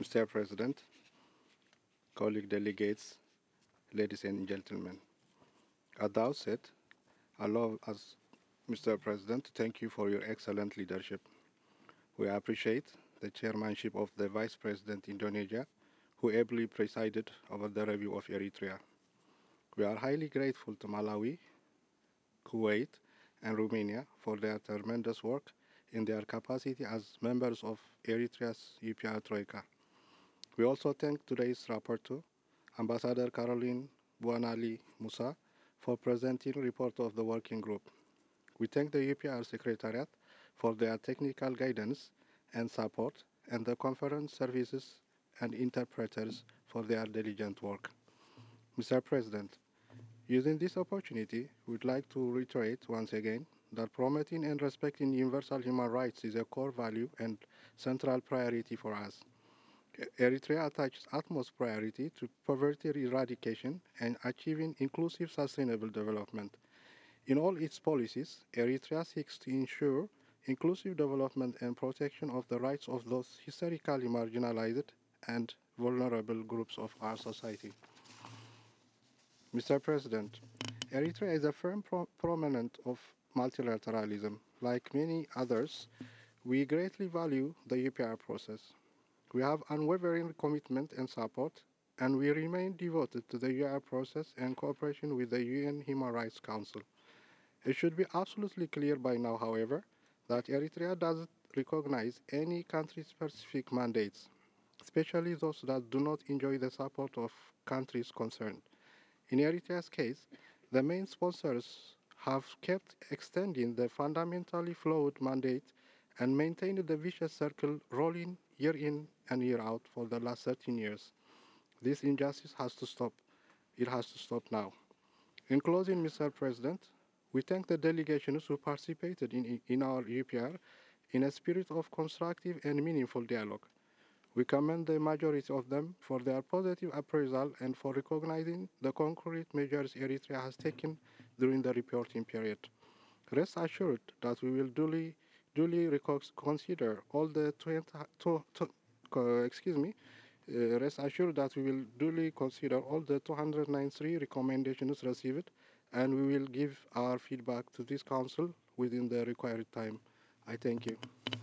Mr. President, colleague delegates, ladies and gentlemen. At the outset, allow us, Mr. President, to thank you for your excellent leadership. We appreciate the chairmanship of the Vice President Indonesia, who ably presided over the review of Eritrea. We are highly grateful to Malawi, Kuwait, and Romania for their tremendous work in their capacity as members of Eritrea's UPR Troika. We also thank today's rapporteur, Ambassador Caroline Buanali Musa, for presenting report of the working group. We thank the UPR Secretariat for their technical guidance and support, and the conference services and interpreters for their diligent work. Mr. President, using this opportunity, we would like to reiterate once again that promoting and respecting universal human rights is a core value and central priority for us. Eritrea attaches utmost priority to poverty eradication and achieving inclusive sustainable development. In all its policies, Eritrea seeks to ensure inclusive development and protection of the rights of those historically marginalized and vulnerable groups of our society. Mr. President, Eritrea is a firm proponent of multilateralism. Like many others, we greatly value the UPR process. We have unwavering commitment and support, and we remain devoted to the UPR process and cooperation with the UN Human Rights Council. It should be absolutely clear by now, however, that Eritrea doesn't recognize any country-specific mandates, especially those that do not enjoy the support of countries concerned. In Eritrea's case, the main sponsors have kept extending the fundamentally flawed mandate and maintained the vicious circle rolling year in and year out for the last 13 years. This injustice has to stop. It has to stop now. In closing, Mr. President, we thank the delegations who participated in our UPR in a spirit of constructive and meaningful dialogue. We commend the majority of them for their positive appraisal and for recognizing the concrete measures Eritrea has taken during the reporting period. Rest assured that we will duly consider all the 20, excuse me, rest assured that we will duly consider all the 293 recommendations received, and we will give our feedback to this council within the required time. I thank you.